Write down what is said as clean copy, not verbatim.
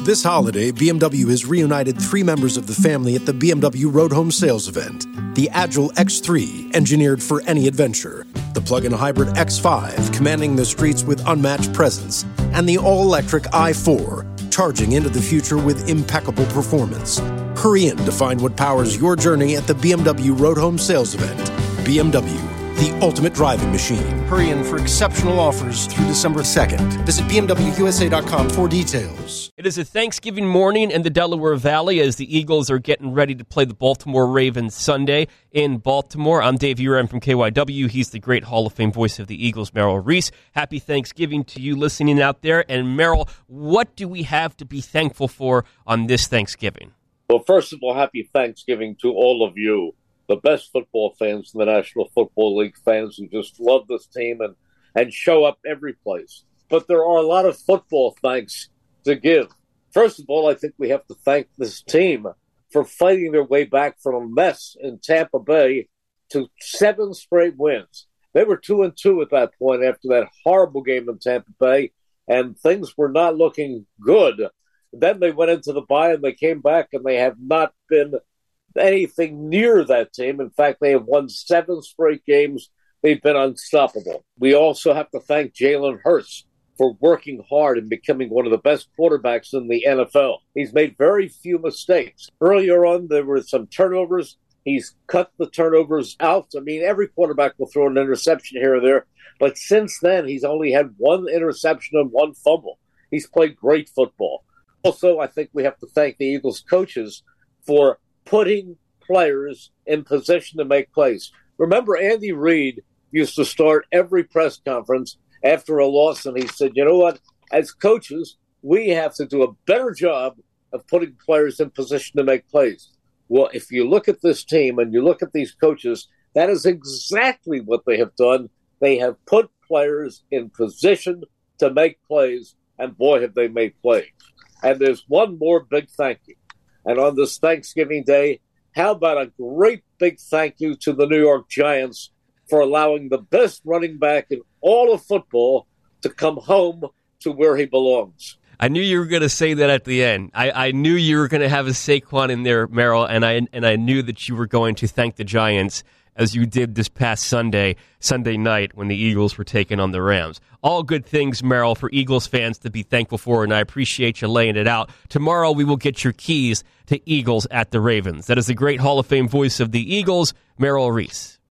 This holiday, BMW has reunited 3 members of the family at the BMW Road Home Sales event. The Agile X3, engineered for any adventure. The plug-in hybrid X5, commanding the streets with unmatched presence. And the all-electric i4, charging into the future with impeccable performance. Hurry in to find what powers your journey at the BMW Road Home Sales event. BMW, the ultimate driving machine. Hurry in for exceptional offers through December 2nd. Visit BMWUSA.com for details. It is a Thanksgiving morning in the Delaware Valley as the Eagles are getting ready to play the Baltimore Ravens Sunday in Baltimore. I'm Dave Uram from KYW. He's the great Hall of Fame voice of the Eagles, Merrill Reese. Happy Thanksgiving to you listening out there. And Merrill, what do we have to be thankful for on this Thanksgiving? Well, first of all, happy Thanksgiving to all of you, the best football fans in the National Football League, fans who just love this team and show up every place. But there are a lot of football thanks to give. First of all, I think we have to thank this team for fighting their way back from a mess in Tampa Bay to 7 straight wins. They were 2-2 at that point after that horrible game in Tampa Bay, and things were not looking good. Then they went into the bye and they came back, and they have not been anything near that team. In fact, they have won 7 straight games. They've been unstoppable. We also have to thank Jalen Hurts for working hard and becoming one of the best quarterbacks in the NFL. He's made very few mistakes. Earlier on, there were some turnovers. He's cut the turnovers out. I mean, every quarterback will throw an interception here or there. But since then, he's only had 1 interception and 1 fumble. He's played great football. Also, I think we have to thank the Eagles coaches for putting players in position to make plays. Remember, Andy Reid used to start every press conference after a loss, and he said, you know what, as coaches, we have to do a better job of putting players in position to make plays. Well, if you look at this team and you look at these coaches, that is exactly what they have done. They have put players in position to make plays, and boy, have they made plays. And there's one more big thank you. And on this Thanksgiving Day, how about a great big thank you to the New York Giants for allowing the best running back in all of football to come home to where he belongs. I knew you were going to say that at the end. I knew you were going to have a Saquon in there, Merrill, and I knew that you were going to thank the Giants as you did this past Sunday night when the Eagles were taking on the Rams. All good things, Merrill, for Eagles fans to be thankful for, and I appreciate you laying it out. Tomorrow we will get your keys to Eagles at the Ravens. That is the great Hall of Fame voice of the Eagles, Merrill Reese.